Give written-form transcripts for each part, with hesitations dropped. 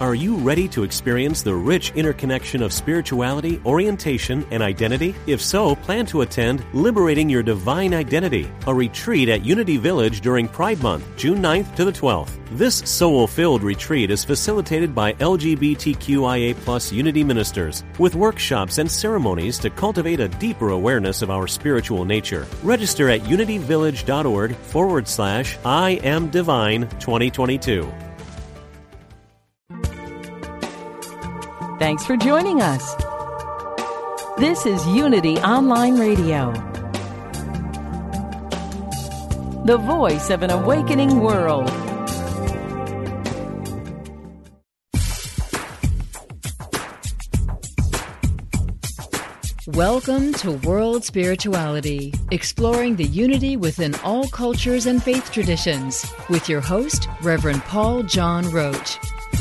Are you ready to experience the rich interconnection of spirituality, orientation, and identity? If so, plan to attend Liberating Your Divine Identity, a retreat at Unity Village during Pride Month, June 9th to the 12th. This soul-filled retreat is facilitated by LGBTQIA+ Unity ministers, with workshops and ceremonies to cultivate a deeper awareness of our spiritual nature. Register at unityvillage.org/I Am Divine 2022. Thanks for joining us. This is Unity Online Radio, the voice of an awakening world. Welcome to World Spirituality, exploring the unity within all cultures and faith traditions, with your host, Reverend Paul John Roach.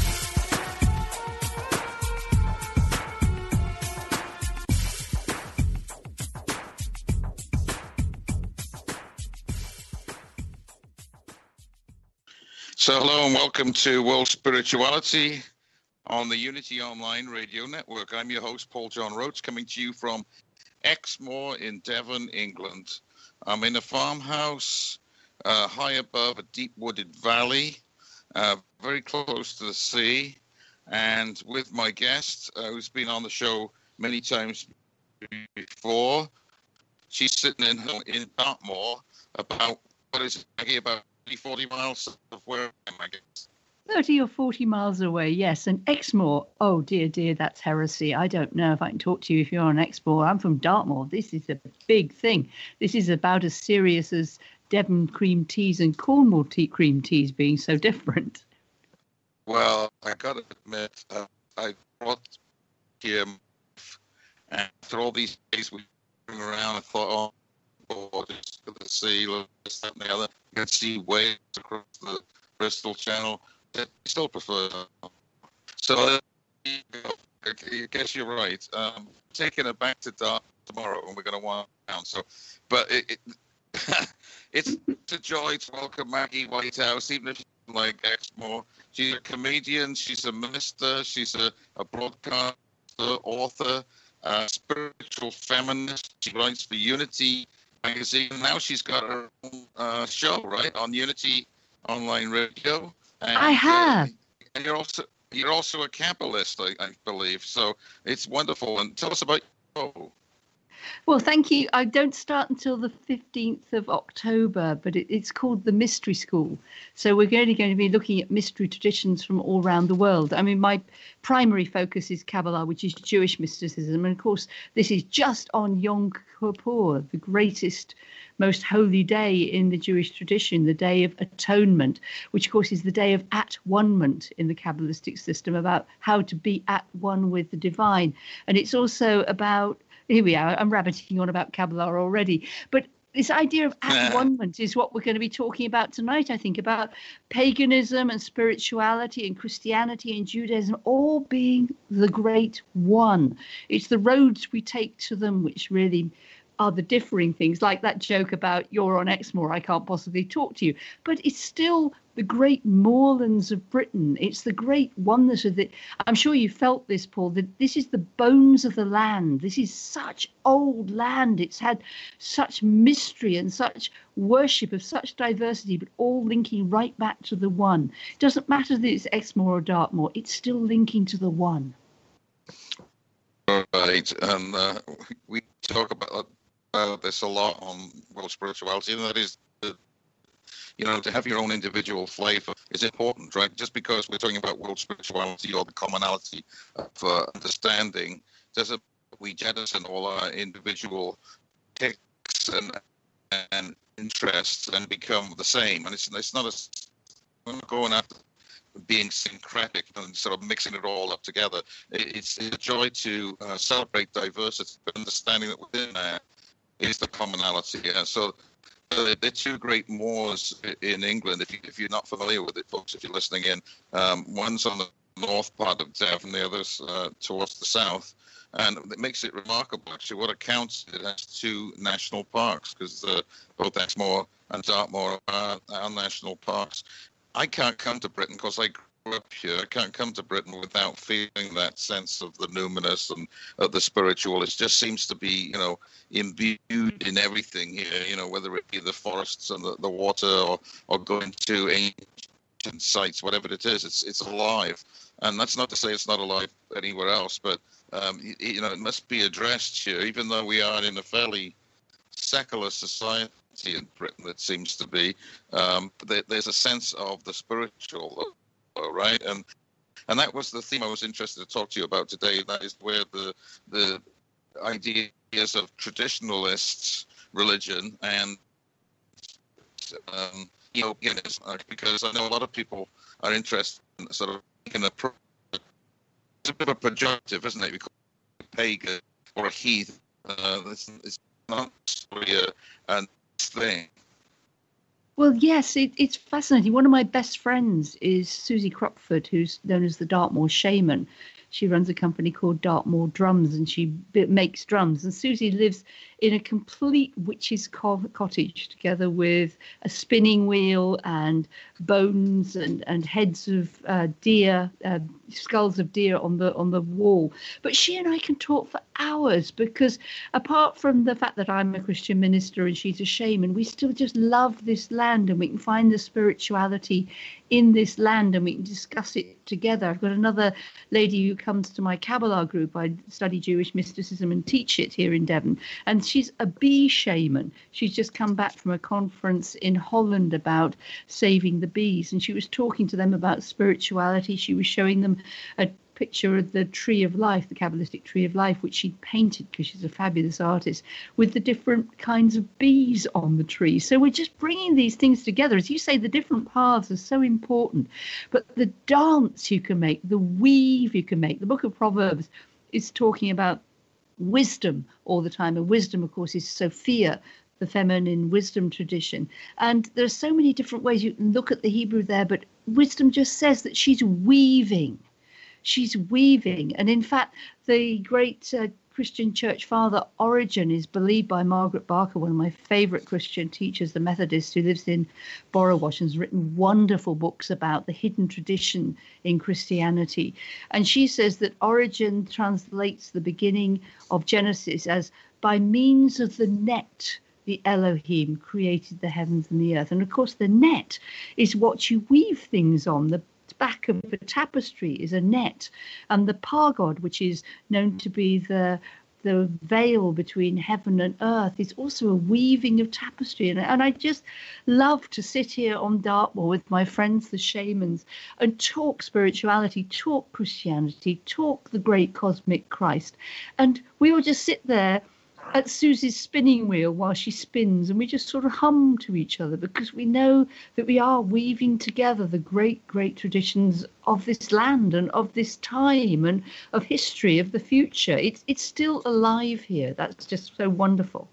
So hello and welcome to World Spirituality on the Unity Online Radio Network. I'm your host, Paul John Roach, coming to you from Exmoor in Devon, England. I'm in a farmhouse high above a deep wooded valley, very close to the sea, and with my guest, who's been on the show many times before. She's sitting in Dartmoor, about 40 miles of where I am, I guess. 30 or 40 miles away, yes. And Exmoor, oh dear, that's heresy. I don't know if I can talk to you if you're on Exmoor. I'm from Dartmoor. This is a big thing. This is about as serious as Devon cream teas and Cornwall cream teas being so different. Well, I got to admit, I brought here, and after all these days we were around, I thought, just to the sea, this, that, and the other. You can see waves across the Bristol Channel. I still prefer that. So I guess you're right. Taking it back to Dark tomorrow, and we're going to wind down. So, but it's a joy to welcome Maggie Whitehouse, even if she's like Exmoor. She's a comedian. She's a minister. She's a broadcaster, author, spiritual feminist. She writes for Unity Magazine. Now she's got her own show, right, on Unity Online Radio. And, I have. And you're also a Kabbalist, I believe. So it's wonderful. And tell us about your show. Well, thank you. I don't start until the 15th of October, but it's called the Mystery School. So we're only going to be looking at mystery traditions from all around the world. I mean, my primary focus is Kabbalah, which is Jewish mysticism. And of course, this is just on Yom Kippur, the greatest, most holy day in the Jewish tradition, the Day of Atonement, which of course is the day of at-one-ment in the Kabbalistic system, about how to be at one with the divine. And it's also about, here we are, I'm rabbiting on about Kabbalah already, but this idea of at-one-ment is what we're going to be talking about tonight, I think, about paganism and spirituality and Christianity and Judaism all being the great one. It's the roads we take to them which really are the differing things, like that joke about you're on Exmoor, I can't possibly talk to you. But it's still the great moorlands of Britain. It's the great oneness of it. I'm sure you felt this, Paul, that this is the bones of the land. This is such old land. It's had such mystery and such worship of such diversity, but all linking right back to the one. It doesn't matter that it's Exmoor or Dartmoor. It's still linking to the one. Right. And we talk about this a lot on World Spirituality, and that is, to have your own individual flavor is important, right? Just because we're talking about World Spirituality or the commonality of understanding, doesn't we jettison all our individual ticks and interests and become the same? And it's not we're not going after being syncretic and sort of mixing it all up together. It's a joy to celebrate diversity, but understanding that within that is the commonality. And so they're two great moors in England. If you're not familiar with it, folks, if you're listening in, one's on the north part of Devon, the other's towards the south. And it makes it remarkable, actually. What it counts, it has two national parks, because both Exmoor and Dartmoor are national parks. I can't come to Britain because I grew up here. I can't come to Britain without feeling that sense of the numinous and of the spiritual. It just seems to be, imbued in everything here, whether it be the forests and the water or going to ancient sites, whatever it is, it's alive. And that's not to say it's not alive anywhere else, but, it must be addressed here, even though we are in a fairly secular society in Britain, it seems to be. There's a sense of the spiritual, right? And that was the theme I was interested to talk to you about today. And that is where the ideas of traditionalists, religion, and because I know a lot of people are interested in sort of it's a bit of a pejorative, isn't it? We call it pagan or a heathen. It's not really a thing. Well, yes, it's fascinating. One of my best friends is Susie Crockford, who's known as the Dartmoor Shaman. She runs a company called Dartmoor Drums, and she makes drums. And Susie lives in a complete witch's cottage, together with a spinning wheel and bones and heads of deer, skulls of deer on the wall. But she and I can talk for hours, because apart from the fact that I'm a Christian minister and she's a shaman, we still just love this land, and we can find the spirituality in this land, and we can discuss it together. I've got another lady who comes to my Kabbalah group. I study Jewish mysticism and teach it here in Devon, and she's a bee shaman. She's just come back from a conference in Holland about saving the bees, and she was talking to them about spirituality. She was showing them a picture of the tree of life, the Kabbalistic tree of life, which she'd painted, because she's a fabulous artist, with the different kinds of bees on the tree. So we're just bringing these things together. As you say, the different paths are so important, but the dance you can make, the weave you can make. The book of Proverbs is talking about wisdom all the time, and wisdom, of course, is Sophia, the feminine wisdom tradition. And there are so many different ways you can look at the Hebrew there, but wisdom just says that she's weaving. She's weaving. And in fact, the great Christian church father Origen is believed by Margaret Barker, one of my favorite Christian teachers, the Methodist, who lives in Borrowash and has written wonderful books about the hidden tradition in Christianity. And she says that Origen translates the beginning of Genesis as, by means of the net, the Elohim created the heavens and the earth. And of course, the net is what you weave things on. The back of a tapestry is a net, and the pagod, which is known to be the veil between heaven and earth, is also a weaving of tapestry. And I just love to sit here on Dartmoor with my friends, the shamans, and talk spirituality, talk Christianity, talk the great cosmic Christ. And we will just sit there at Susie's spinning wheel while she spins, and we just sort of hum to each other, because we know that we are weaving together the great, great traditions of this land and of this time and of history, of the future. It's still alive here. That's just so wonderful.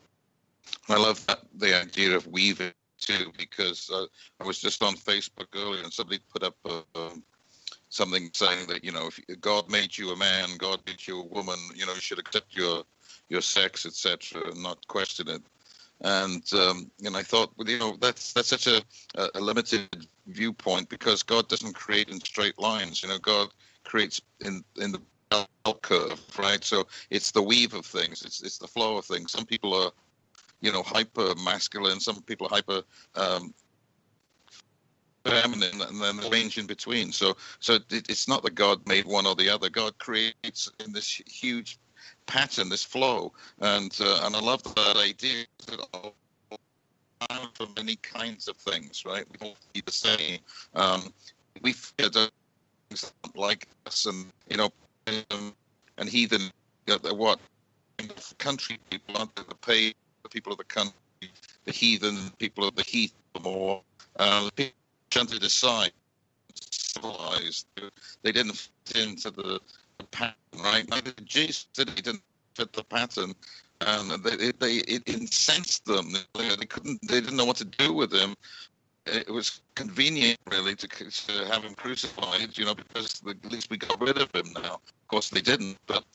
I love the idea of weaving too, because I was just on Facebook earlier and somebody put up something saying that, if God made you a man, God made you a woman, you should accept your sex, etc., and not question it. And I thought, that's such a limited viewpoint, because God doesn't create in straight lines. God creates in the bell curve, right? So it's the weave of things. It's the flow of things. Some people are, hyper masculine. Some people are hyper feminine, and then the range in between. So it's not that God made one or the other. God creates in this huge pattern, this flow, and I love that idea that all for many kinds of things, right? We all be the same. We fear things like us, and and heathen. What country people aren't they? The people of the country, the heathen people of the heath, more people trying to decide, civilized. They didn't fit into the pattern, right? Neither did Jesus. He didn't fit the pattern, and it incensed them. They didn't know what to do with him. It was convenient, really, to have him crucified, because at least we got rid of him now. Of course, they didn't, but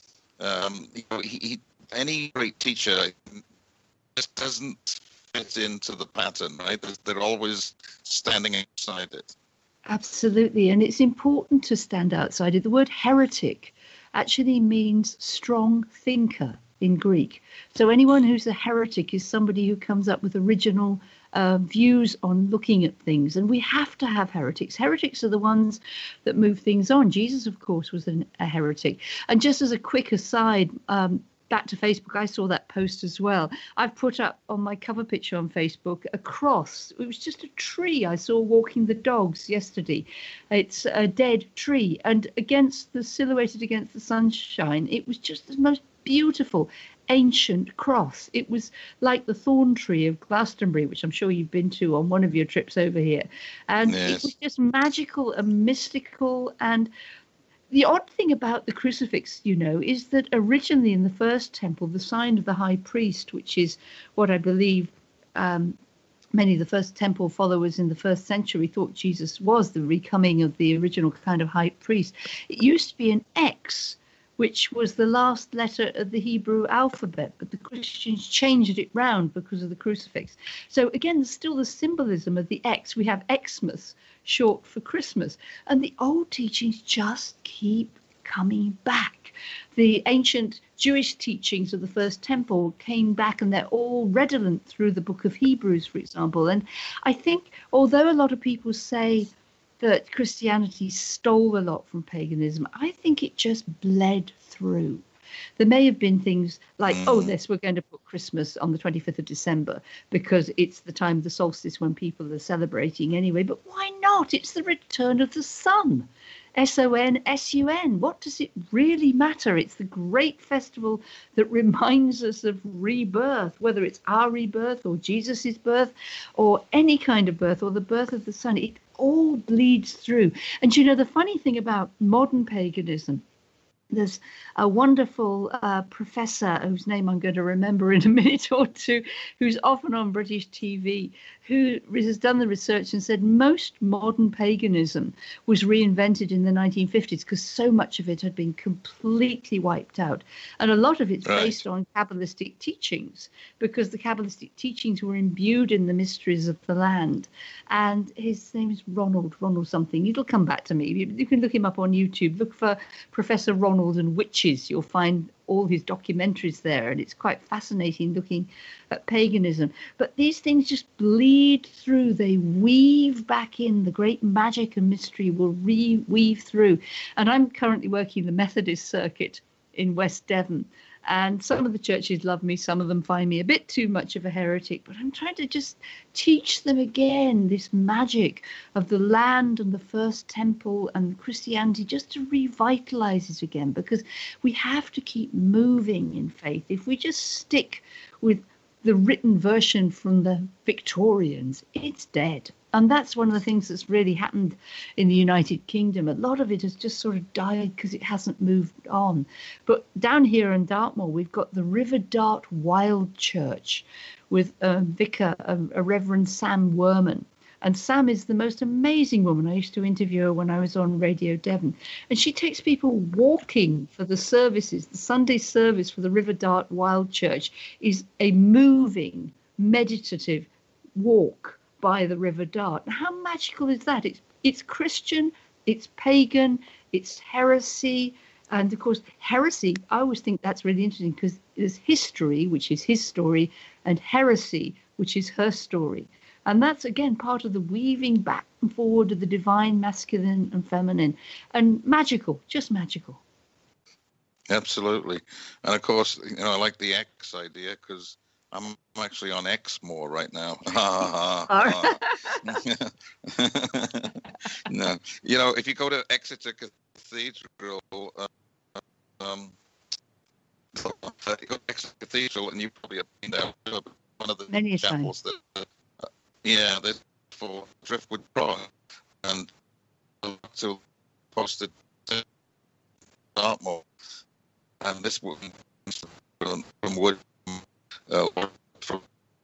any great teacher just doesn't fit into the pattern, right? They're always standing outside it. Absolutely. And it's important to stand outside. The word heretic actually means strong thinker in Greek. So anyone who's a heretic is somebody who comes up with original views on looking at things. And we have to have heretics. Heretics are the ones that move things on. Jesus, of course, was a heretic. And just as a quick aside, back to Facebook, I saw that post as well. I've put up on my cover picture on Facebook a cross. It was just a tree I saw walking the dogs yesterday. It's a dead tree, and silhouetted against the sunshine, it was just the most beautiful ancient cross. It was like the thorn tree of Glastonbury, which I'm sure you've been to on one of your trips over here. And It was just magical and mystical. And the odd thing about the crucifix, is that originally in the first temple, the sign of the high priest, which is what I believe many of the first temple followers in the first century thought Jesus was, the recoming of the original kind of high priest, it used to be an X, which was the last letter of the Hebrew alphabet, but the Christians changed it round because of the crucifix. So again, there's still the symbolism of the X. We have Xmas, short for Christmas. And the old teachings just keep coming back. The ancient Jewish teachings of the first temple came back, and they're all redolent through the book of Hebrews, for example. And I think, although a lot of people say that Christianity stole a lot from paganism, I think it just bled through. There may have been things like, we're going to put Christmas on the 25th of December because it's the time of the solstice when people are celebrating anyway. But why not? It's the return of the sun. S-O-N-S-U-N. What does it really matter? It's the great festival that reminds us of rebirth, whether it's our rebirth or Jesus's birth or any kind of birth or the birth of the sun. It all bleeds through. And the funny thing about modern paganism, there's a wonderful professor whose name I'm going to remember in a minute or two, who's often on British TV, who has done the research and said most modern paganism was reinvented in the 1950s because so much of it had been completely wiped out. And a lot of it's based on Kabbalistic teachings, because the Kabbalistic teachings were imbued in the mysteries of the land. And his name is Ronald something. It'll come back to me. You can look him up on YouTube. Look for Professor Ronald and Witches. You'll find all his documentaries there, and it's quite fascinating looking at paganism. But these things just bleed through. They weave back in. The great magic and mystery will weave through. And I'm currently working the Methodist circuit in West Devon. And some of the churches love me, some of them find me a bit too much of a heretic, but I'm trying to just teach them again this magic of the land and the first temple and Christianity, just to revitalize it again, because we have to keep moving in faith. If we just stick with the written version from the Victorians, it's dead. And that's one of the things that's really happened in the United Kingdom. A lot of it has just sort of died because it hasn't moved on. But down here in Dartmoor, we've got the River Dart Wild Church with a vicar, a Reverend Sam Werman. And Sam is the most amazing woman. I used to interview her when I was on Radio Devon. And she takes people walking for the services. The Sunday service for the River Dart Wild Church is a moving, meditative walk by the River Dart. How magical is that? It's Christian, it's pagan, it's heresy. And of course, heresy, I always think that's really interesting, because there's history, which is his story, and heresy, which is her story. And that's, again, part of the weaving back and forward of the divine, masculine and feminine. And magical, just magical. Absolutely. And of course, I like the X idea, because I'm actually on Exmoor right now. No, if you go to Exeter Cathedral, you go to Exeter Cathedral, and you probably have been there. One of the many chapels that, there's for Driftwood Prong, and to posted to Dartmoor, and this woman from Wood. From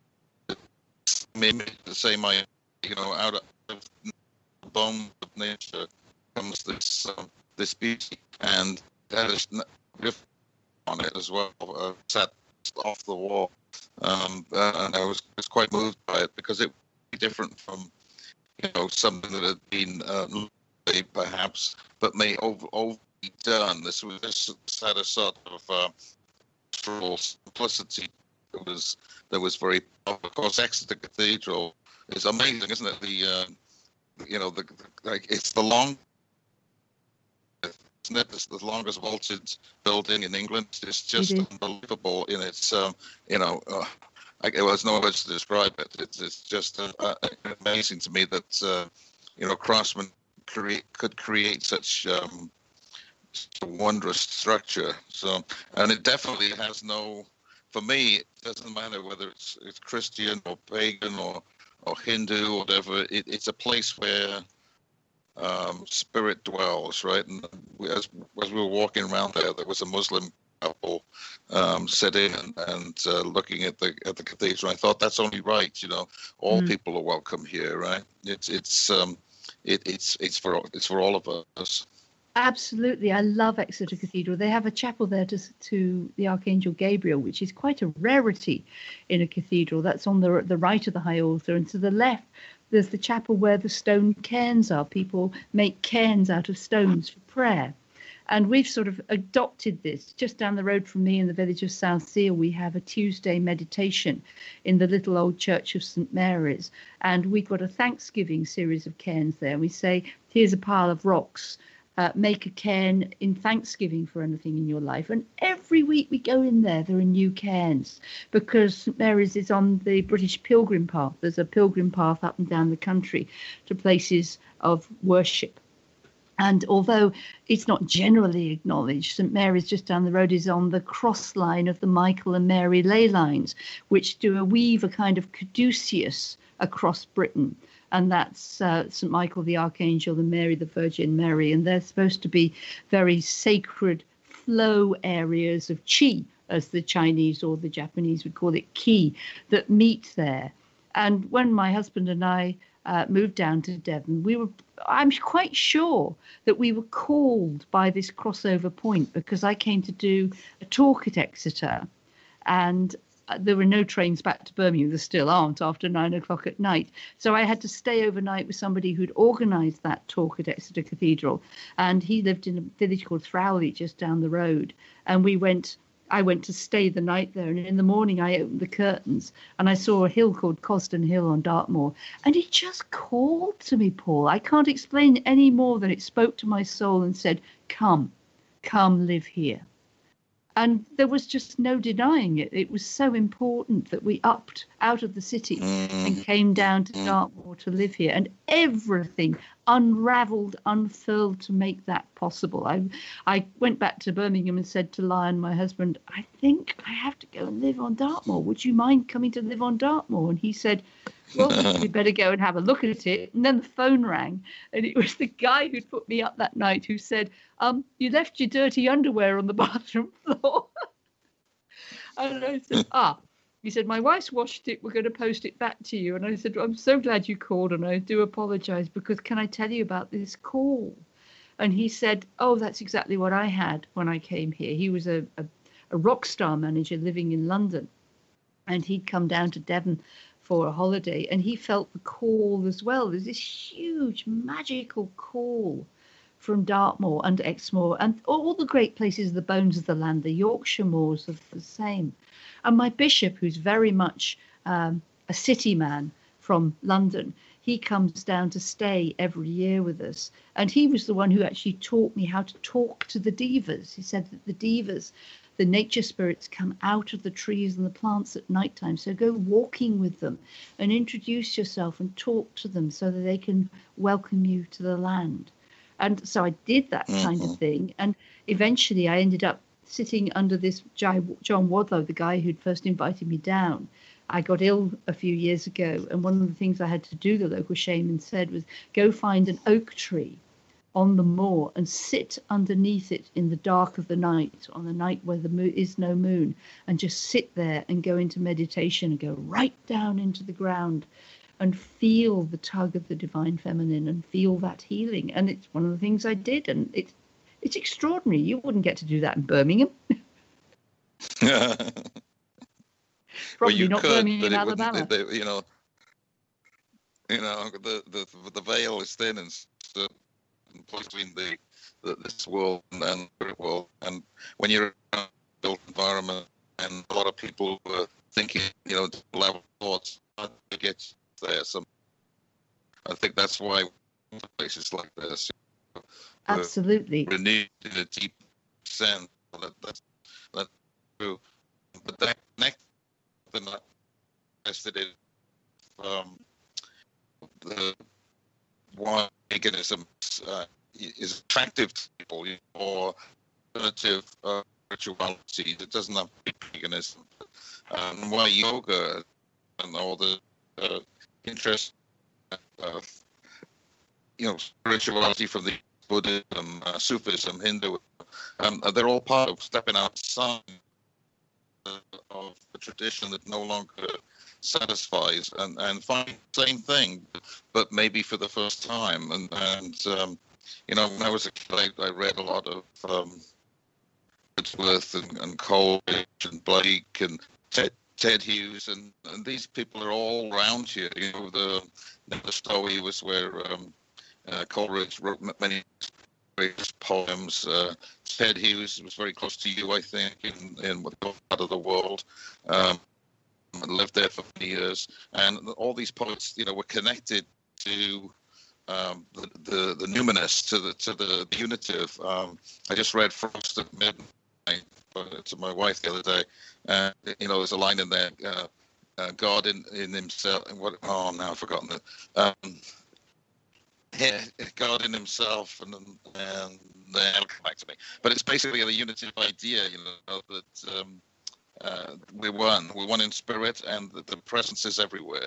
maybe the same idea, out of the bone of nature comes this beauty, and that is on it as well. Sat off the wall, and I was quite moved by it, because it was different from something that had been perhaps, but may overdone. This had a sort of simplicity that was very. Of course, Exeter Cathedral is amazing, isn't it? It's the long. Isn't it? It's the longest vaulted building in England. It's just unbelievable in its. There's no words to describe it. It's just amazing to me that craftsmen could create such a wondrous structure. So, and it definitely has no. For me, it doesn't matter whether it's Christian or pagan or Hindu or whatever. It's a place where spirit dwells, right? And as we were walking around there was a Muslim couple sitting and looking at the cathedral. I thought that's only right, all people are welcome here, right? It's for all of us. Absolutely. I love Exeter Cathedral. They have a chapel there to the Archangel Gabriel, which is quite a rarity in a cathedral. That's on the right of the high altar, and to the left there's the chapel where the stone cairns are. People make cairns out of stones for prayer. And we've sort of adopted this. Just down the road from me in the village of South Seal, we have a Tuesday meditation in the little old church of St. Mary's. And we've got a Thanksgiving series of cairns there. We say, here's a pile of rocks. Make a cairn in thanksgiving for anything in your life. And every week we go in there are new cairns, because St Mary's is on the British Pilgrim Path. There's a pilgrim path up and down the country to places of worship. And although it's not generally acknowledged, St Mary's just down the road is on the cross line of the Michael and Mary ley lines, which weave a kind of caduceus across Britain. And that's St Michael the Archangel and Mary the Virgin Mary. And they're supposed to be very sacred flow areas of qi, as the Chinese or the Japanese would call it, qi, that meet there. And when my husband and I moved down to Devon, I'm quite sure that we were called by this crossover point, because I came to do a talk at Exeter, and there were no trains back to Birmingham. There still aren't after 9 o'clock at night. So I had to stay overnight with somebody who'd organised that talk at Exeter Cathedral. And he lived in a village called Throwley just down the road. And I went to stay the night there. And in the morning, I opened the curtains and I saw a hill called Cosden Hill on Dartmoor. And it just called to me, Paul. I can't explain any more than it spoke to my soul and said, come live here. And there was just no denying it. It was so important that we upped out of the city and came down to Dartmoor to live here. And everything unravelled, unfurled to make that possible. I went back to Birmingham and said to Lion, my husband, I think I have to go and live on Dartmoor. Would you mind coming to live on Dartmoor? And he said, well, we better go and have a look at it. And then the phone rang, and it was the guy who'd put me up that night who said, you left your dirty underwear on the bathroom floor. And I said, he said, my wife's washed it. We're going to post it back to you. And I said, I'm so glad you called, and I do apologise, because can I tell you about this call? And he said, oh, that's exactly what I had when I came here. He was a rock star manager living in London, and he'd come down to Devon for a holiday, and he felt the call as well. There's this huge magical call from Dartmoor and Exmoor and all the great places, the bones of the land. The Yorkshire moors are the same. And my bishop, who's very much a city man from London, he comes down to stay every year with us. And he was the one who actually taught me how to talk to the devas. He said that the devas, the nature spirits, come out of the trees and the plants at nighttime. So go walking with them and introduce yourself and talk to them so that they can welcome you to the land. And so I did that kind of thing. And eventually I ended up sitting under this John Wadlow, the guy who'd first invited me down. I got ill a few years ago, and one of the things I had to do, the local shaman said, was go find an oak tree on the moor and sit underneath it in the dark of the night, on the night where there is no moon, and just sit there and go into meditation and go right down into the ground and feel the tug of the divine feminine and feel that healing. And it's one of the things I did, and it's extraordinary. You wouldn't get to do that in Birmingham. Probably not Birmingham, Alabama. the veil is thin and between this world and the spirit world. And when you're in a built environment, and a lot of people were thinking, level thoughts, how to get there. I think that's why places like this, absolutely, renewed in a deep sense. That's true. But that next thing I'm interested in, the why paganism is attractive to people, or alternative rituality that doesn't have to be paganism, and why yoga and all the interest, spirituality from the Buddhism, Sufism, Hinduism, they're all part of stepping outside of a tradition that no longer satisfies and find the same thing, but maybe for the first time. And when I was a kid, I read a lot of Wordsworth and Coleridge and Blake and Ted Hughes, and these people are all around here. The story was where Coleridge wrote many great poems. Ted Hughes was very close to you, I think, in what part of the world. Lived there for many years, and all these poets, were connected to the numinous, to the unitive. I just read Frost at Midnight to my wife the other day, and there's a line in there, God in himself. Now I've forgotten it. God in himself, and then it'll come back to me. But it's basically a unitive idea, that we're one in spirit, and the presence is everywhere.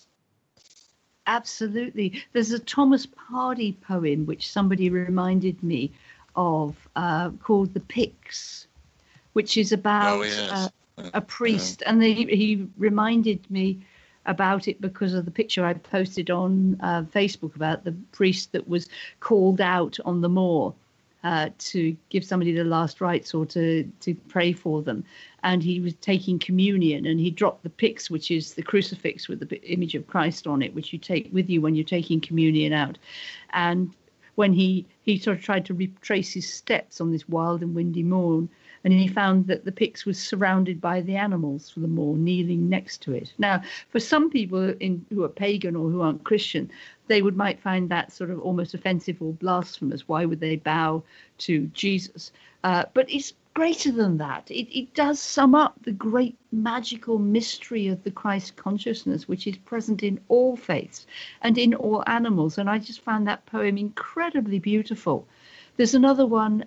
Absolutely. There's a Thomas Hardy poem which somebody reminded me of, called The Pyx, which is about a priest. And he reminded me about it because of the picture I posted on Facebook about the priest that was called out on the moor to give somebody the last rites or to pray for them. And he was taking communion, and he dropped the pyx, which is the crucifix with the image of Christ on it, which you take with you when you're taking communion out. And when he sort of tried to retrace his steps on this wild and windy moor, and he found that the pyx was surrounded by the animals for the moor, kneeling next to it. Now, for some people who are pagan or who aren't Christian, they might find that sort of almost offensive or blasphemous. Why would they bow to Jesus? But it's greater than that. It does sum up the great magical mystery of the Christ consciousness, which is present in all faiths and in all animals. And I just found that poem incredibly beautiful. There's another one.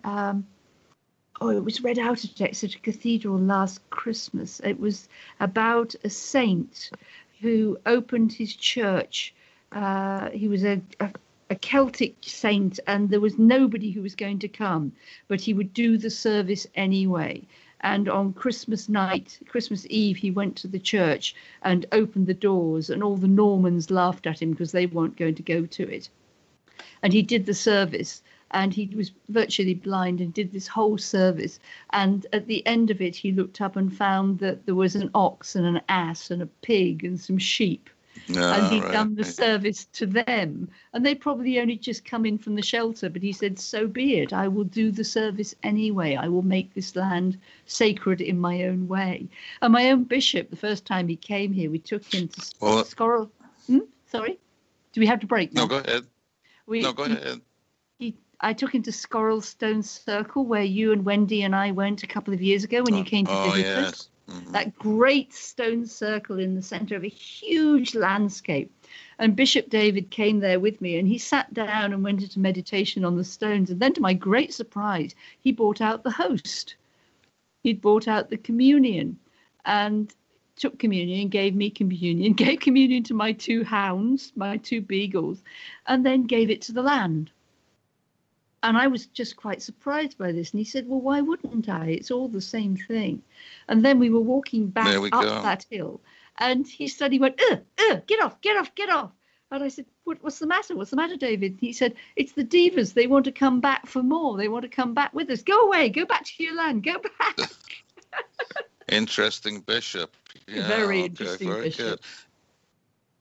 It was read out at Exeter Cathedral last Christmas. It was about a saint who opened his church. He was a Celtic saint, and there was nobody who was going to come, but he would do the service anyway. And on Christmas Eve, he went to the church and opened the doors, and all the Normans laughed at him because they weren't going to go to it. And he did the service, and he was virtually blind and did this whole service. And at the end of it, he looked up and found that there was an ox and an ass and a pig and some sheep. And he'd done the service to them, and they'd probably only just come in from the shelter, but he said, so be it, I will do the service anyway. I will make this land sacred in my own way. And my own bishop, the first time he came here, we took him to Scorrell. Sorry? Do we have to break now? No, go ahead. Go ahead. I took him to Scorrell Stone Circle, where you and Wendy and I went a couple of years ago when you came to visit us. Yes. Mm-hmm. That great stone circle in the center of a huge landscape. And Bishop David came there with me, and he sat down and went into meditation on the stones. And then, to my great surprise, he brought out the host. He'd brought out the communion and took communion, gave me communion, gave communion to my 2 hounds, my 2 beagles, and then gave it to the land. And I was just quite surprised by this. And he said, well, why wouldn't I? It's all the same thing. And then we were walking back up that hill. And he suddenly went, get off. And I said, what's the matter? What's the matter, David? He said, it's the Devas. They want to come back for more. They want to come back with us. Go away. Go back to your land. Go back. Interesting bishop. Yeah, very interesting very bishop. Good.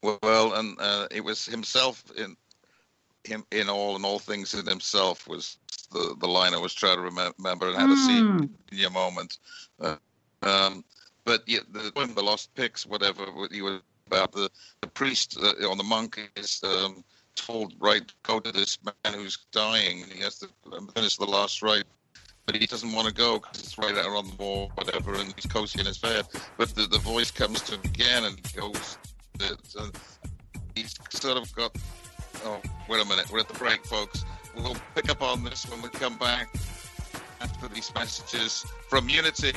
Well, and it was himself in all things in himself was the line I was trying to remember and had a senior moment. But yeah, one of the lost pics, whatever you were about the priest on the monk is told, right, go to this man who's dying, and he has to finish the last rite. But he doesn't want to go because it's right out on the wall, whatever, and he's cozy in his bed. But the voice comes to him again and he goes, he's sort of got, oh, wait a minute, we're at the break, folks. We'll pick up on this when we come back after these messages from Unity.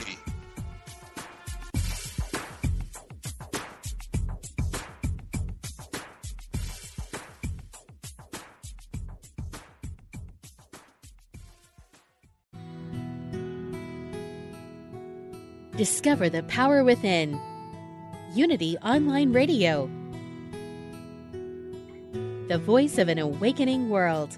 Discover the power within. Unity Online Radio. The voice of an awakening world.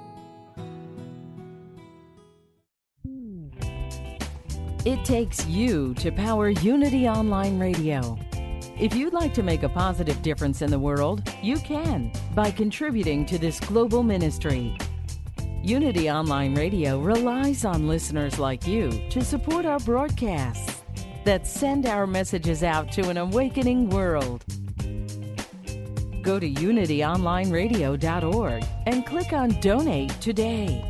It takes you to power Unity Online Radio. If you'd like to make a positive difference in the world, you can by contributing to this global ministry. Unity Online Radio relies on listeners like you to support our broadcasts that send our messages out to an awakening world. Go to unityonlineradio.org and click on Donate today.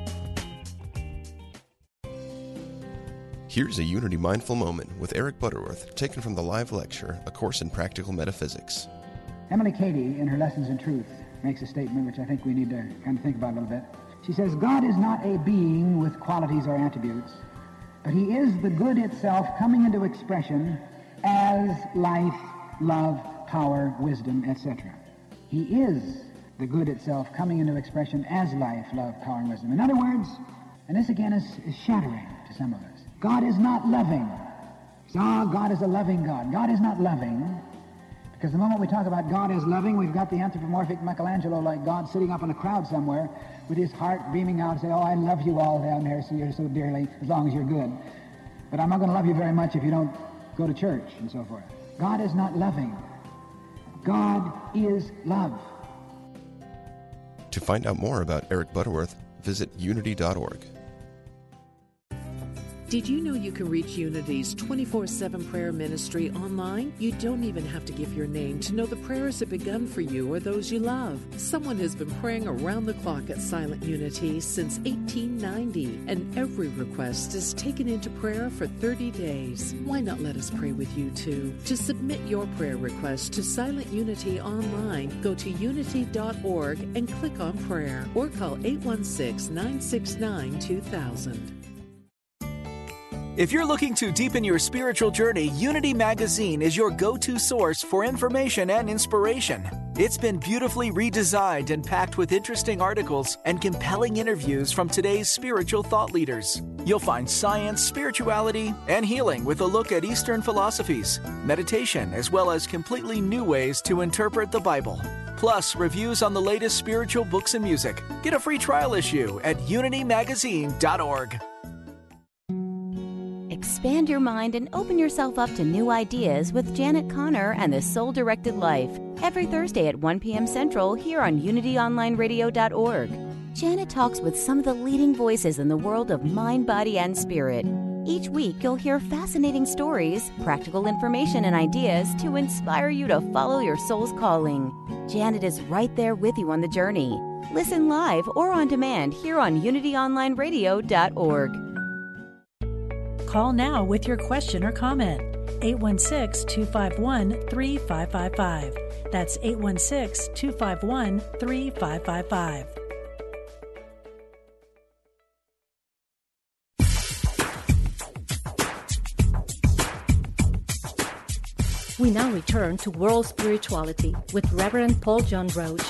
Here's a Unity Mindful Moment with Eric Butterworth, taken from the live lecture, A Course in Practical Metaphysics. Emily Cady, in her Lessons in Truth, makes a statement which I think we need to kind of think about a little bit. She says, God is not a being with qualities or attributes, but he is the good itself coming into expression as life, love, power, wisdom, etc. He is the good itself coming into expression as life, love, power, and wisdom. In other words, and this again is shattering to some of us, God is not loving. God is a loving God. God is not loving, because the moment we talk about God as loving, we've got the anthropomorphic Michelangelo like God sitting up in a crowd somewhere with his heart beaming out and say, oh, I love you all down there, so you're so dearly, as long as you're good. But I'm not going to love you very much if you don't go to church and so forth. God is not loving. God is love. To find out more about Eric Butterworth, visit unity.org. Did you know you can reach Unity's 24/7 prayer ministry online? You don't even have to give your name to know the prayers have begun for you or those you love. Someone has been praying around the clock at Silent Unity since 1890, and every request is taken into prayer for 30 days. Why not let us pray with you too? To submit your prayer request to Silent Unity online, go to unity.org and click on prayer, or call 816-969-2000. If you're looking to deepen your spiritual journey, Unity Magazine is your go-to source for information and inspiration. It's been beautifully redesigned and packed with interesting articles and compelling interviews from today's spiritual thought leaders. You'll find science, spirituality, and healing with a look at Eastern philosophies, meditation, as well as completely new ways to interpret the Bible. Plus, reviews on the latest spiritual books and music. Get a free trial issue at unitymagazine.org. Expand your mind and open yourself up to new ideas with Janet Connor and the Soul-Directed Life. Every Thursday at 1 p.m. Central here on unityonlineradio.org. Janet talks with some of the leading voices in the world of mind, body, and spirit. Each week, you'll hear fascinating stories, practical information, and ideas to inspire you to follow your soul's calling. Janet is right there with you on the journey. Listen live or on demand here on unityonlineradio.org. Call now with your question or comment. 816-251-3555. That's 816-251-3555. We now return to World Spirituality with Reverend Paul John Roach.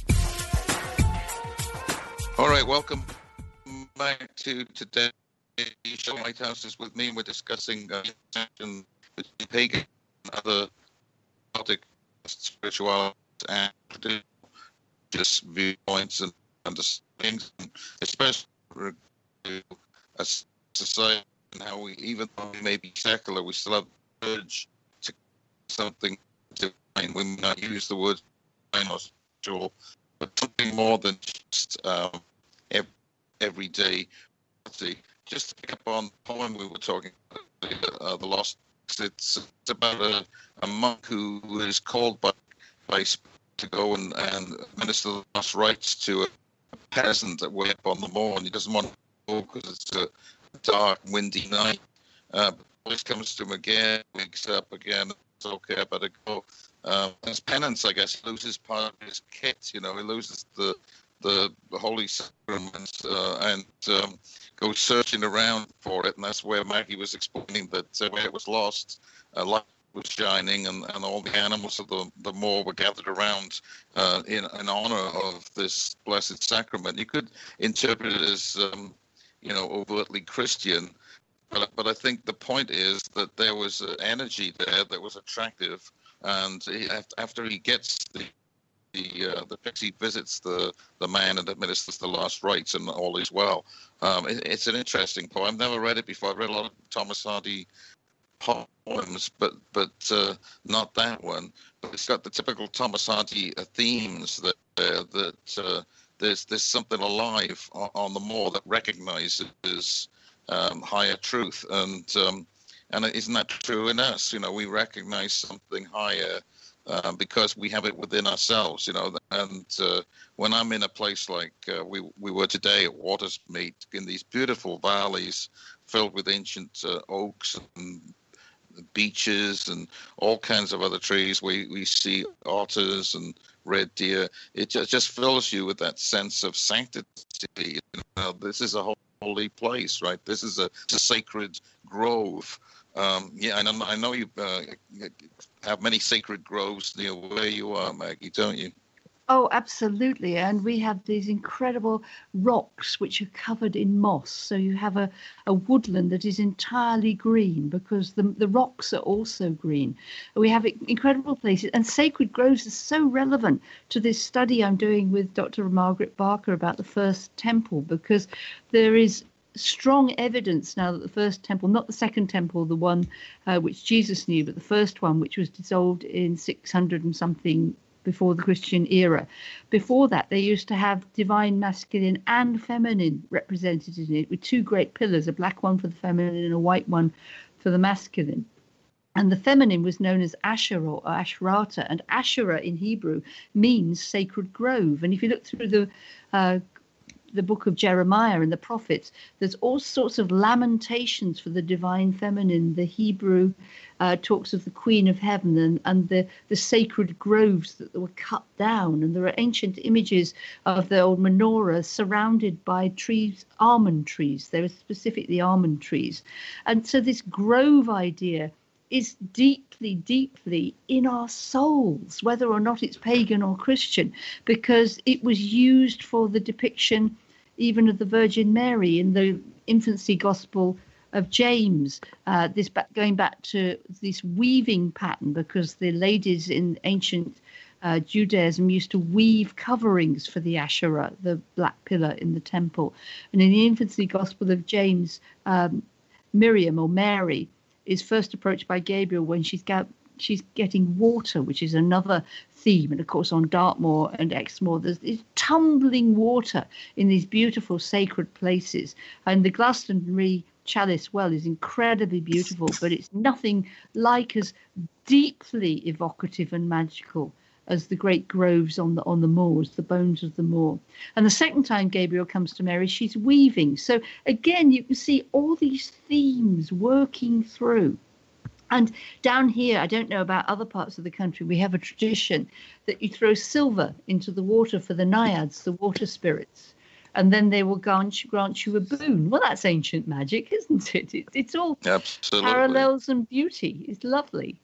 All right, welcome back to today. Show Lighthouse is with me, and we're discussing between pagan and other Celtic spirituality and just viewpoints and understandings, especially to a society and how we, even though we may be secular, we still have the urge to something divine. We may not use the word or ritual, but something more than just every day. Just to pick up on the poem we were talking about, The Lost. It's about a monk who is called by to go and administer the last rites to a peasant that way up on the moor, and he doesn't want to go because it's a dark, windy night. Police comes to him again, wakes up again. It's okay, I better go. As penance, I guess, he loses part of his kit. He loses the Holy Sacrament and goes searching around for it. And that's where Maggie was explaining that where it was lost, light was shining, and all the animals of the moor were gathered around in honor of this blessed sacrament. You could interpret it as, overtly Christian. But I think the point is that there was energy there that was attractive, and after he gets the pixie visits the man and administers the last rites, and all is well. It's an interesting poem. I've never read it before. I've read a lot of Thomas Hardy poems, but not that one. But it's got the typical Thomas Hardy themes that there's something alive on the moor that recognizes higher truth, and isn't that true in us? We recognize something higher because we have it within ourselves, and when I'm in a place like we were today at Watersmeet, in these beautiful valleys filled with ancient oaks and beeches and all kinds of other trees, we see otters and red deer. It just fills you with that sense of sanctity. This is a holy place, right? This is a sacred grove. And I know you have many sacred groves near where you are, Maggie, don't you? Oh, absolutely. And we have these incredible rocks which are covered in moss. So you have a woodland that is entirely green because the rocks are also green. We have incredible places. And sacred groves are so relevant to this study I'm doing with Dr. Margaret Barker about the first temple, because there is strong evidence now that the first temple, not the second temple, the one which Jesus knew, but the first one, which was dissolved in 600 and something before the Christian era. Before that, they used to have divine masculine and feminine represented in it, with two great pillars, a black one for the feminine and a white one for the masculine. And the feminine was known as Asherah or Asherata, and Asherah in Hebrew means sacred grove. And if you look through the book of Jeremiah and the prophets, there's all sorts of lamentations for the divine feminine. The Hebrew talks of the Queen of Heaven and the sacred groves that were cut down. And there are ancient images of the old menorah surrounded by trees, almond trees. They were specifically almond trees. And so this grove idea is deeply, deeply in our souls, whether or not it's pagan or Christian, because it was used for the depiction even of the Virgin Mary in the infancy gospel of James, going back to this weaving pattern, because the ladies in ancient Judaism used to weave coverings for the Asherah, the black pillar in the temple. And in the infancy gospel of James, Miriam or Mary is first approached by Gabriel when she's getting water, which is another theme. And of course, on Dartmoor and Exmoor, there's tumbling water in these beautiful sacred places. And the Glastonbury Chalice well is incredibly beautiful, but it's nothing like as deeply evocative and magical as the great groves on the moors, the bones of the moor. And the second time Gabriel comes to Mary, she's weaving. So again, you can see all these themes working through. And down here, I don't know about other parts of the country, we have a tradition that you throw silver into the water for the naiads, the water spirits, and then they will grant you a boon. Well, that's ancient magic, isn't it? It's all absolutely parallels and beauty. It's lovely.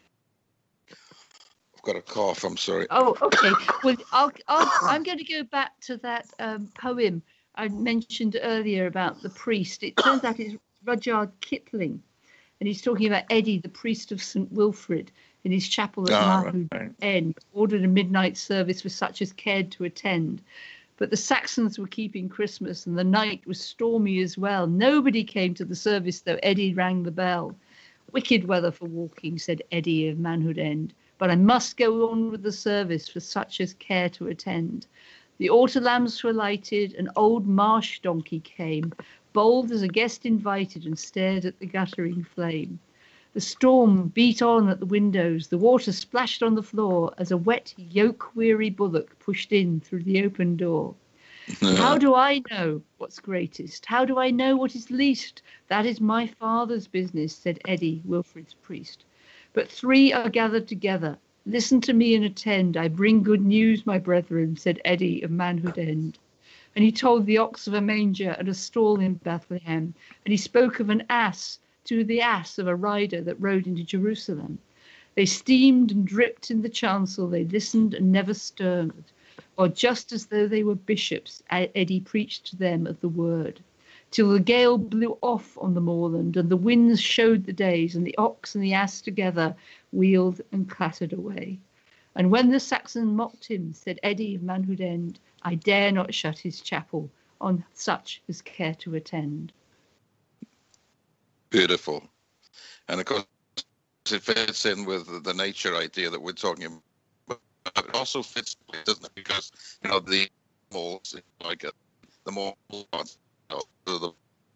I've got a cough, I'm sorry. Oh, okay. Well, I'm going to go back to that poem I mentioned earlier about the priest. It turns out it's Rudyard Kipling. And he's talking about Eddie, the priest of St. Wilfrid, in his chapel at Mahud End, ordered a midnight service for such as cared to attend. But the Saxons were keeping Christmas, and the night was stormy as well. Nobody came to the service, though Eddie rang the bell. Wicked weather for walking, said Eddie of Manhood End. but I must go on with the service for such as care to attend. The altar lamps were lighted, an old marsh donkey came, bold as a guest invited, and stared at the guttering flame. The storm beat on at the windows, the water splashed on the floor as a wet, yoke-weary bullock pushed in through the open door. How do I know what's greatest? How do I know what is least? That is my Father's business, said Eddie, Wilfrid's priest. But three are gathered together. Listen to me and attend. I bring good news, my brethren, said Eddie of Manhood End. And he told the ox of a manger and a stall in Bethlehem. And he spoke of an ass to the ass of a rider that rode into Jerusalem. They steamed and dripped in the chancel. They listened and never stirred. Or just as though they were bishops, Eddie preached to them of the word. Till the gale blew off on the moorland, and the winds showed the days, and the ox and the ass together wheeled and clattered away. And when the Saxon mocked him, said Eddie of Manhood End, I dare not shut his chapel on such as care to attend. Beautiful. And of course, it fits in with the nature idea that we're talking about. It also fits, doesn't it? Because, the animals, like the more the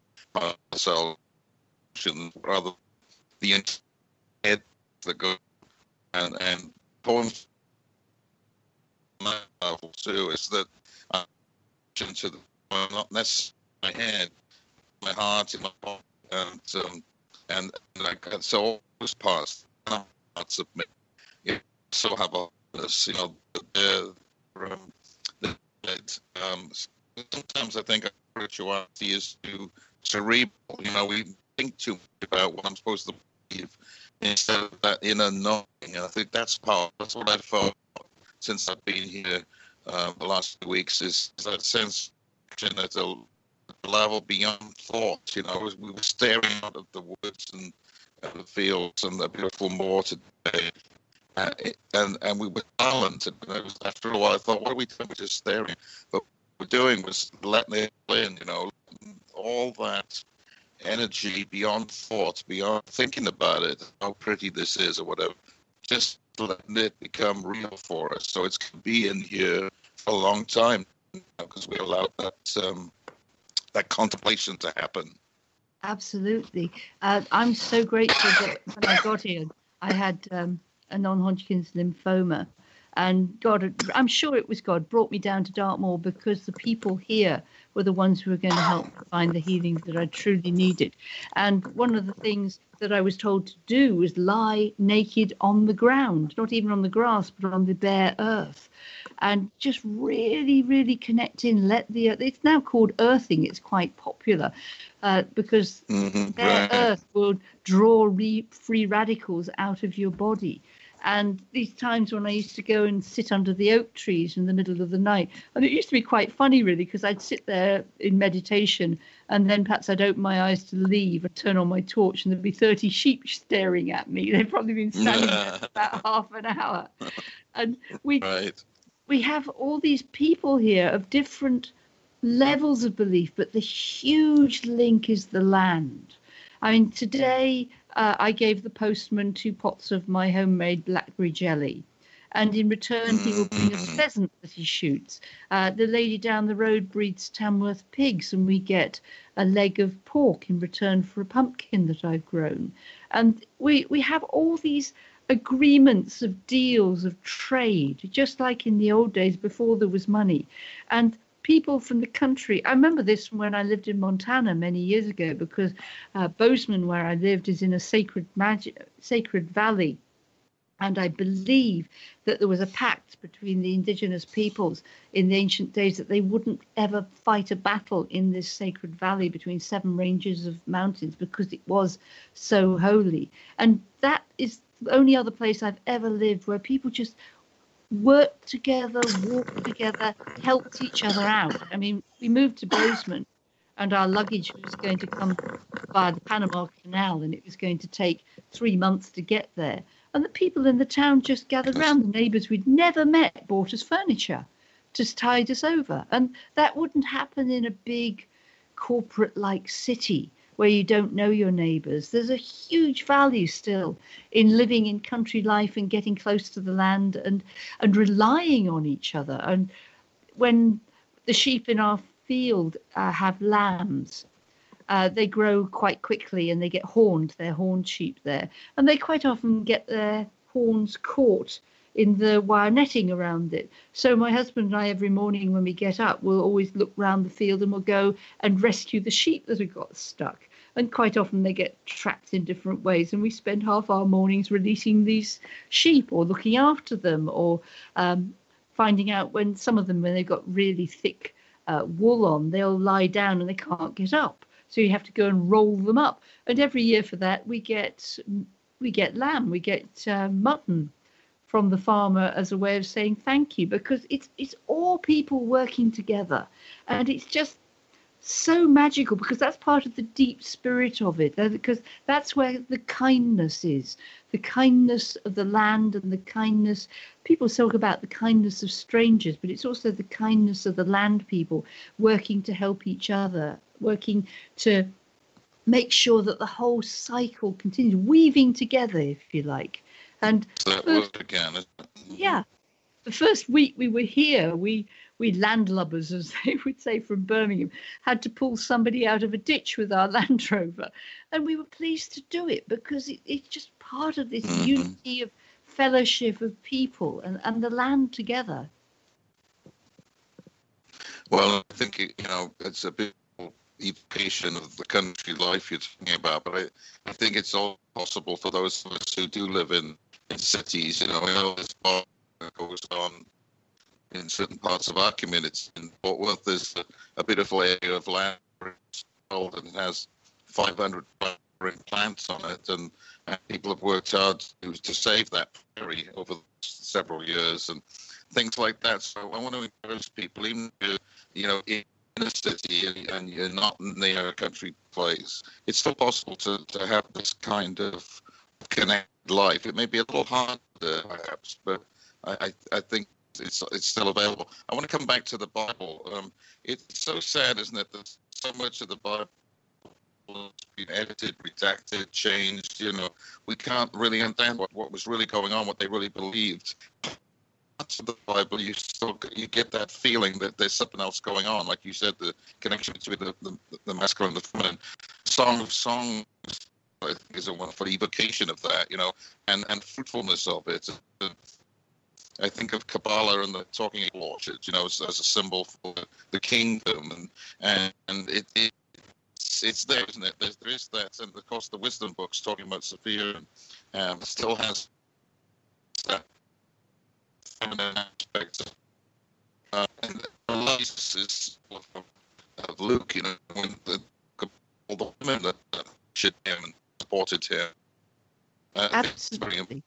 salvation, rather the head that go and poems too is that to the not necessarily my head, my heart, in my body, and like so all those parts of me. You also have all this, sometimes I think spirituality is too cerebral. We think too much about what I'm supposed to believe instead of that inner knowing. And I think that's what I've felt since I've been here the last 2 weeks is that sense at a level beyond thought. We were staring out at the woods and the fields and the beautiful moor today. And we were silent. And after a while, I thought, what are we doing? We're just staring. But what we're doing was letting it in, all that energy beyond thought, beyond thinking about it, how pretty this is or whatever, just letting it become real for us. So it's going to be in here for a long time because we allowed that contemplation to happen. Absolutely. I'm so grateful that when I got here, I had a non-Hodgkin's lymphoma, and God, I'm sure it was God, brought me down to Dartmoor because the people here were the ones who were going to help find the healing that I truly needed. And one of the things that I was told to do was lie naked on the ground, not even on the grass, but on the bare earth, and just really, really connect in, let the earth, it's now called earthing, it's quite popular, because bare earth will draw free radicals out of your body. And these times when I used to go and sit under the oak trees in the middle of the night, and it used to be quite funny, really, because I'd sit there in meditation and then perhaps I'd open my eyes to leave and turn on my torch and there'd be 30 sheep staring at me. They'd probably been standing there for about half an hour. And we have all these people here of different levels of belief, but the huge link is the land. I mean, today I gave the postman 2 pots of my homemade blackberry jelly, and in return he will bring a pheasant that he shoots. The lady down the road breeds Tamworth pigs, and we get a leg of pork in return for a pumpkin that I've grown. And we have all these agreements of deals of trade, just like in the old days before there was money. And people from the country, I remember this from when I lived in Montana many years ago, because Bozeman, where I lived, is in a sacred valley. And I believe that there was a pact between the indigenous peoples in the ancient days that they wouldn't ever fight a battle in this sacred valley between 7 ranges of mountains because it was so holy. And that is the only other place I've ever lived where people just worked together, walked together, helped each other out. I mean, we moved to Bozeman and our luggage was going to come via the Panama Canal and it was going to take 3 months to get there. And the people in the town just gathered round. The neighbours we'd never met bought us furniture, just tide us over. And that wouldn't happen in a big corporate-like city where you don't know your neighbours. There's a huge value still in living in country life and getting close to the land and relying on each other. And when the sheep in our field have lambs, they grow quite quickly and they get horned. They're horned sheep there. And they quite often get their horns caught in the wire netting around it. So my husband and I, every morning when we get up, we'll always look round the field and we'll go and rescue the sheep that have got stuck. And quite often they get trapped in different ways. And we spend half our mornings releasing these sheep or looking after them, or finding out when some of them, when they've got really thick wool on, they'll lie down and they can't get up. So you have to go and roll them up. And every year for that, we get lamb, we get mutton from the farmer as a way of saying thank you, because it's all people working together. And it's just so magical, because that's part of the deep spirit of it, because that's where the kindness is, the kindness of the land, and the kindness, people talk about the kindness of strangers, but it's also the kindness of the land people working to help each other, working to make sure that the whole cycle continues, weaving together, if you like. And that word again. Yeah, the first week we were here, we landlubbers, as they would say from Birmingham, had to pull somebody out of a ditch with our Land Rover. And we were pleased to do it, because it's just part of this unity of fellowship of people and the land together. Well, I think, it's a bit evocation of the country life you're talking about, but I think it's all possible for those of us who do live in cities. We know this goes on in certain parts of our community. In Fort Worth, there's a beautiful area of land and it has 500 flowering plants on it, and people have worked hard to save that prairie over several years and things like that. So I want to encourage people, even if you're, in a city and you're not near a country place, it's still possible to have this kind of connected life. It may be a little harder, perhaps, but I think it's still available. I want to come back to the Bible. It's so sad, isn't it, that so much of the Bible has been edited, redacted, changed. We can't really understand what was really going on, what they really believed. Much of the Bible, you get that feeling that there's something else going on. Like you said, the connection between the masculine and the feminine. Song of Songs, I think, is a wonderful evocation of that, and fruitfulness of it. I think of Kabbalah and the talking orchard, as a symbol for the kingdom, and it's there, isn't it? There is that, and of course the wisdom books talking about Sophia still has that feminine aspect. And the life is of Luke, when all the women that should him and supported him. Absolutely.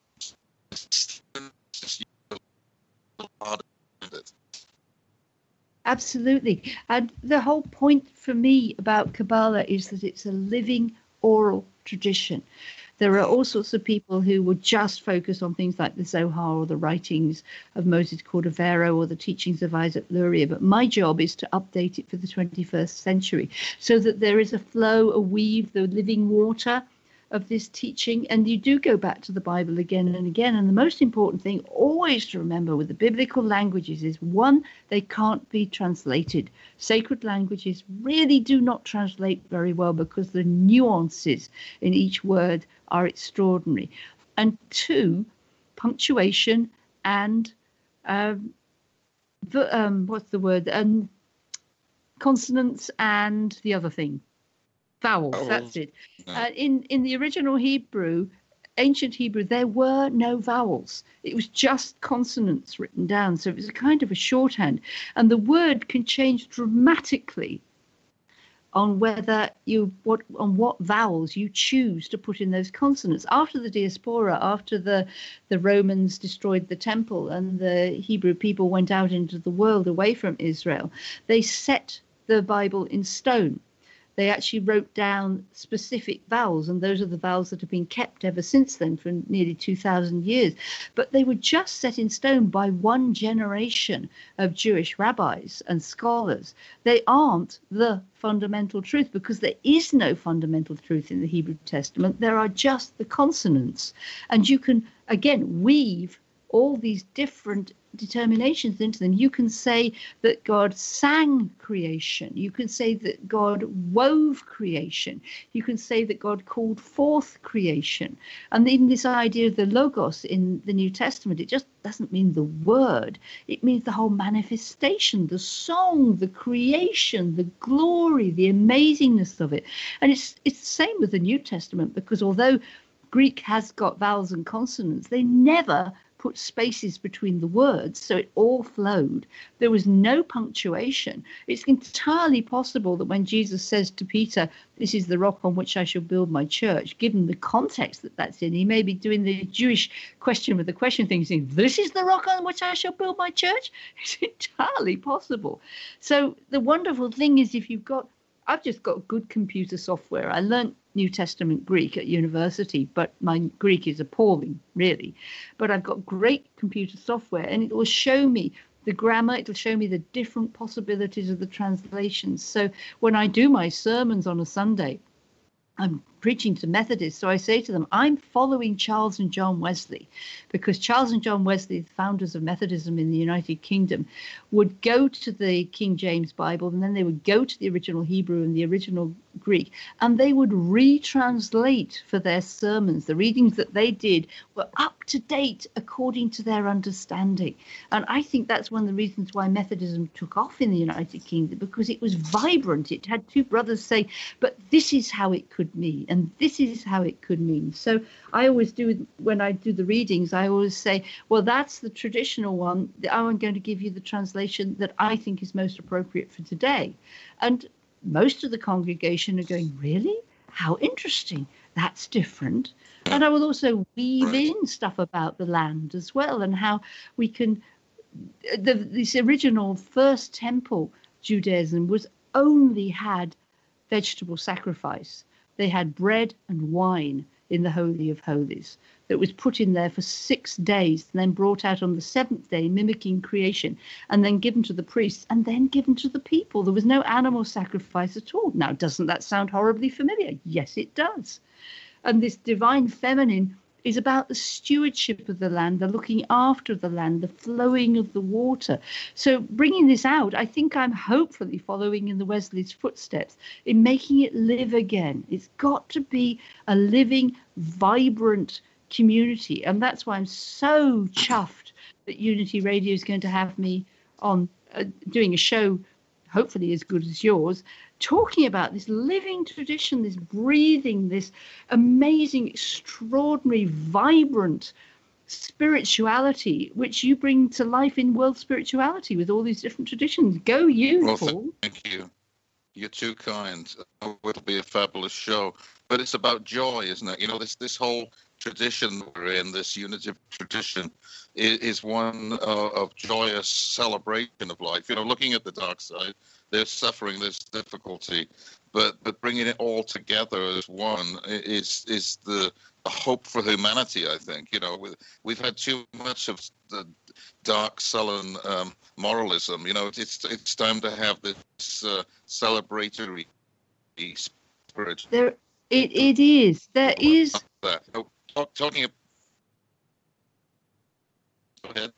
Absolutely. And the whole point for me about Kabbalah is that it's a living oral tradition. There are all sorts of people who would just focus on things like the Zohar or the writings of Moses Cordovero or the teachings of Isaac Luria. But my job is to update it for the 21st century so that there is a flow, a weave, the living water of this teaching. And you do go back to the Bible again and again. And the most important thing always to remember with the biblical languages is, one, they can't be translated. Sacred languages really do not translate very well because the nuances in each word are extraordinary. And two, punctuation and consonants and the other thing. Vowels, that's it. In the original Hebrew, ancient Hebrew, there were no vowels. It was just consonants written down. So it was a kind of a shorthand. And the word can change dramatically on what vowels you choose to put in those consonants. After the diaspora, after the Romans destroyed the temple and the Hebrew people went out into the world away from Israel, they set the Bible in stone. they actually wrote down specific vowels, and those are the vowels that have been kept ever since then for nearly 2,000 years. But they were just set in stone by one generation of Jewish rabbis and scholars. They aren't the fundamental truth, because there is no fundamental truth in the Hebrew Testament. There are just the consonants. And you can, again, weave all these different determinations into them. You can say that God sang creation. You can say that God wove creation. You can say that God called forth creation. And even this idea of the Logos in the New Testament, it just doesn't mean the word. It means the whole manifestation, the song, the creation, the glory, the amazingness of it. And it's the same with the New Testament, because although Greek has got vowels and consonants, they never put spaces between the words, so it all flowed. There was no punctuation. It's entirely possible that when Jesus says to Peter, "This is the rock on which I shall build my church," given the context that that's in, he may be doing the Jewish question with the question thing, saying, "This is the rock on which I shall build my church." It's entirely possible. So the wonderful thing is, I've just got good computer software. I learned New Testament Greek at university, but my Greek is appalling, really. But I've got great computer software, and it will show me the grammar. It will show me the different possibilities of the translations. So when I do my sermons on a Sunday, I'm preaching to Methodists, so I say to them, I'm following Charles and John Wesley, because Charles and John Wesley, the founders of Methodism in the United Kingdom, would go to the King James Bible, and then they would go to the original Hebrew and the original Greek, and they would retranslate for their sermons. The readings that they did were up to date according to their understanding. And I think that's one of the reasons why Methodism took off in the United Kingdom, because it was vibrant. It had two brothers say, but this is how it could mean, and this is how it could mean. So I always do, when I do the readings, I always say, well, that's the traditional one. I'm going to give you the translation that I think is most appropriate for today. And most of the congregation are going, really? How interesting. That's different. And I will also weave in stuff about the land as well, and how we can, this original first temple Judaism was only had vegetable sacrifice. They had bread and wine in the Holy of Holies that was put in there for 6 days, and then brought out on the seventh day, mimicking creation, and then given to the priests, and then given to the people. There was no animal sacrifice at all. Now, doesn't that sound horribly familiar? Yes, it does. And this divine feminine is about the stewardship of the land, the looking after the land, the flowing of the water. So bringing this out, I think I'm hopefully following in the Wesley's footsteps in making it live again. It's got to be a living, vibrant community. And that's why I'm so chuffed that Unity Radio is going to have me on doing a show, hopefully as good as yours, talking about this living tradition, this breathing, this amazing, extraordinary, vibrant spirituality, which you bring to life in World Spirituality with all these different traditions. Go you, well, Paul. Thank you. You're too kind. It'll be a fabulous show. But it's about joy, isn't it? You know, this whole tradition we're in, this unity tradition, is one of joyous celebration of life. You know, looking at the dark side, there's suffering, there's difficulty, but bringing it all together as one is the hope for humanity. I think, you know, we've had too much of the dark, sullen moralism. You know, it's time to have this celebratory spirit. It is. There is. Talking. Go ahead.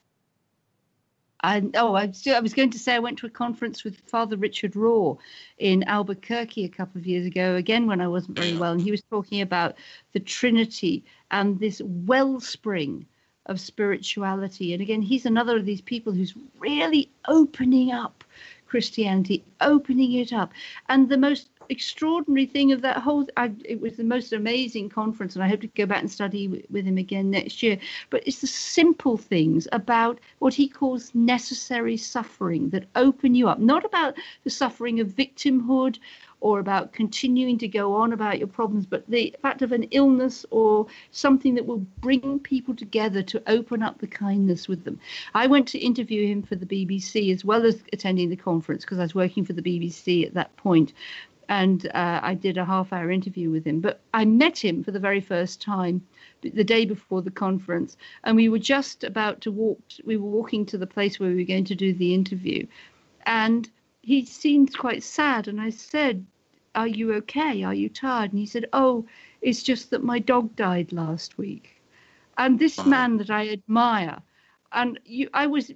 I was going to say I went to a conference with Father Richard Raw in Albuquerque a couple of years ago, again when I wasn't very well, and he was talking about the Trinity and this wellspring of spirituality. And again, he's another of these people who's really opening up Christianity, opening it up. And the most extraordinary thing of that whole, it was the most amazing conference, and I hope to go back and study with him again next year. But it's the simple things about what he calls necessary suffering that open you up, not about the suffering of victimhood or about continuing to go on about your problems, but the fact of an illness or something that will bring people together to open up the kindness with them. I went to interview him for the BBC as well as attending the conference, because I was working for the BBC at that point. And I did a half-hour interview with him. But I met him for the very first time the day before the conference, and we were just about to walk. We were walking to the place where we were going to do the interview, and he seemed quite sad. And I said, "Are you okay? Are you tired?" And he said, "Oh, it's just that my dog died last week." And this man that I admire, and I was,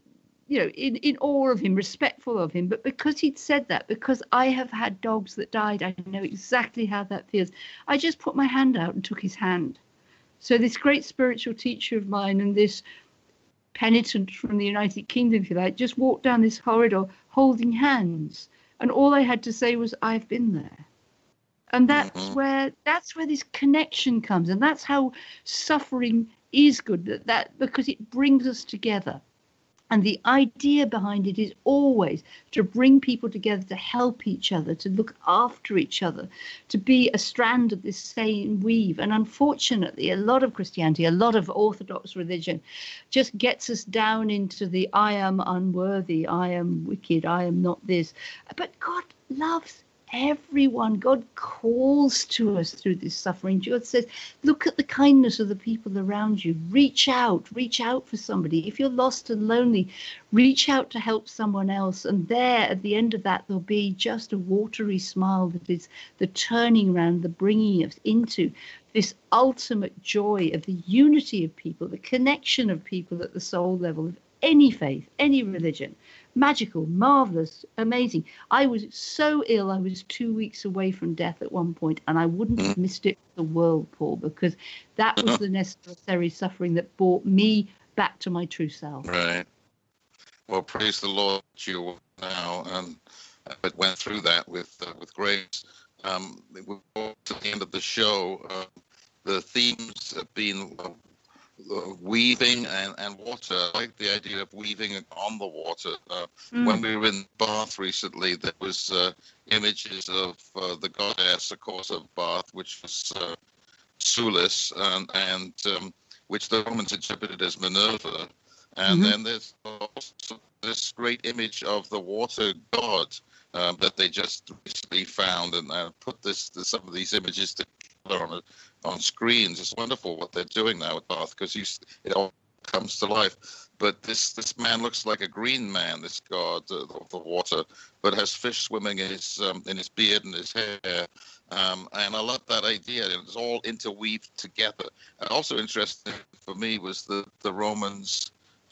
in awe of him, respectful of him, but because he'd said that, because I have had dogs that died, I know exactly how that feels. I just put my hand out and took his hand. So this great spiritual teacher of mine and this penitent from the United Kingdom, if you like, just walked down this corridor holding hands. And all I had to say was, "I've been there." And that's where this connection comes. And that's how suffering is good, that because it brings us together. And the idea behind it is always to bring people together, to help each other, to look after each other, to be a strand of this same weave. And unfortunately, a lot of Christianity, a lot of Orthodox religion just gets us down into the I am unworthy, I am wicked, I am not this. But God loves everyone. God calls to us through this suffering. God says, look at the kindness of the people around you. Reach out for somebody. If you're lost and lonely, reach out to help someone else. And there, at the end of that, there'll be just a watery smile that is the turning around, the bringing us into this ultimate joy of the unity of people, the connection of people at the soul level of any faith, any religion. Magical, marvelous, amazing. I was so ill, I was 2 weeks away from death at one point, and I wouldn't have missed it for the world, Paul, because that was the necessary suffering that brought me back to my true self. Right. Well, praise the Lord, you now, and went through that with grace. We're to the end of the show. The themes have been weaving and water. I like the idea of weaving on the water. When we were in Bath recently, there was images of the goddess, of course, of Bath, which was Sulis, and which the Romans interpreted as Minerva. And then there's also this great image of the water god that they just recently found, and put some of these images together on screens. It's wonderful what they're doing now at Bath, because it all comes to life. But this man looks like a green man, this god of the water, but has fish swimming in his beard and his hair. And I love that idea. It's all interweaved together. And also interesting for me was the Romans,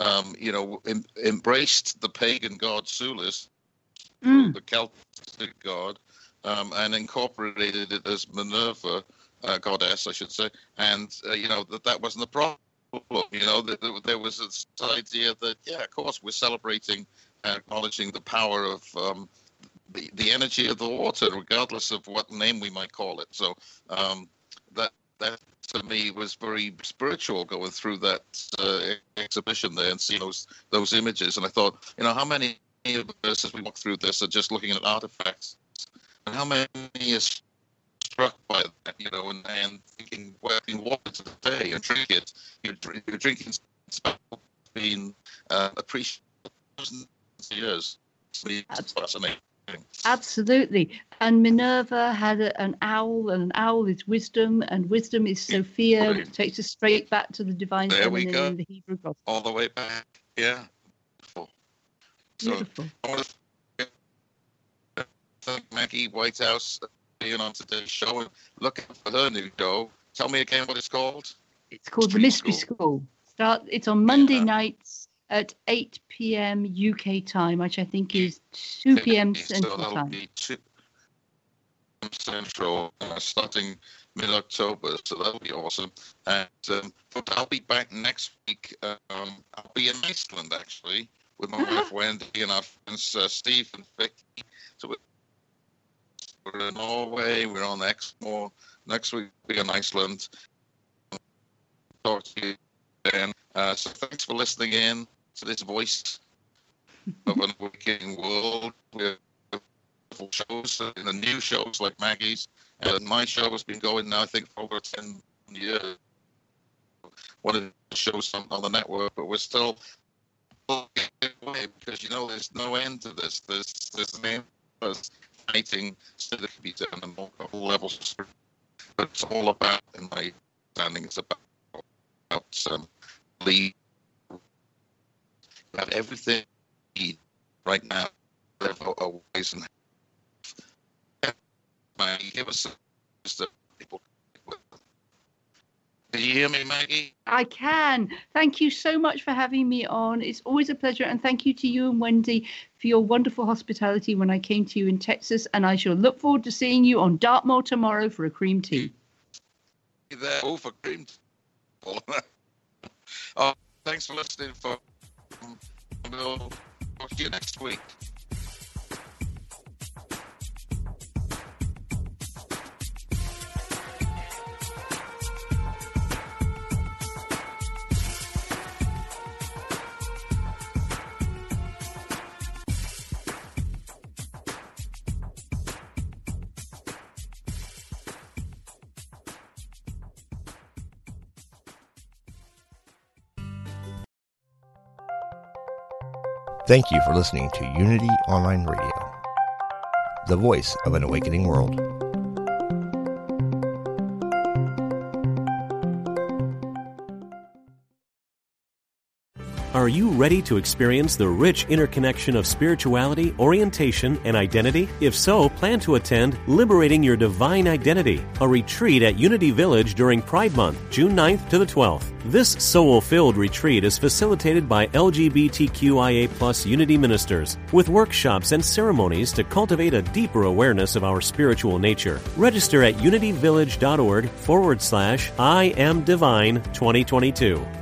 embraced the pagan god Sulis, the Celtic god, and incorporated it as Minerva, goddess, I should say, and that wasn't a problem. That there was this idea that, of course, we're celebrating and acknowledging the power of the energy of the water, regardless of what name we might call it. So that to me was very spiritual, going through that exhibition there and seeing those images. And I thought, how many of us, as we walk through this, are just looking at artifacts, and how many is struck by that, and thinking, well, in water today and drink it. You're drinking something that's been appreciated for thousands of years. It's fascinating. Absolutely. And Minerva had an owl, and an owl is wisdom, and wisdom is Sophia, which takes us straight back to the divine feminine in the Hebrew gospel. All the way back. Yeah. Beautiful. I want to thank Maggie Whitehouse being on today's show, and looking for her new show. Tell me again what it's called. It's called The Mystery School. It's on Monday nights at 8 p.m. UK time, which I think is 2 p.m. Central that'll time. Be 2 p.m. Central, starting mid-October, so that'll be awesome. And I'll be back next week. I'll be in Iceland, actually, with my wife Wendy and our friends Steve and Vicky. So we're in Norway, we're on Exmoor. Next week we'll be in Iceland. Talk to you then. So thanks for listening in to this voice of an awakening world. We have shows, and the new shows like Maggie's. And my show has been going now, I think, for over 10 years. Wanted to show something on the network, but we're still away because there's no end to this. There's an end to fighting so that be done on all levels. But it's all about, in my understanding, it's about lead. You have everything you need right now. Ways and give us the people. Can you hear me, Maggie? I can. Thank you so much for having me on. It's always a pleasure. And thank you to you and Wendy for your wonderful hospitality when I came to you in Texas. And I shall look forward to seeing you on Dartmoor tomorrow for a cream tea. There, for cream tea. Thanks for listening. We'll talk to you next week. Thank you for listening to Unity Online Radio, the voice of an awakening world. Are you ready to experience the rich interconnection of spirituality, orientation, and identity? If so, plan to attend Liberating Your Divine Identity, a retreat at Unity Village during Pride Month, June 9th to the 12th. This soul-filled retreat is facilitated by LGBTQIA+ Unity ministers, with workshops and ceremonies to cultivate a deeper awareness of our spiritual nature. Register at unityvillage.org/I Am Divine 2022.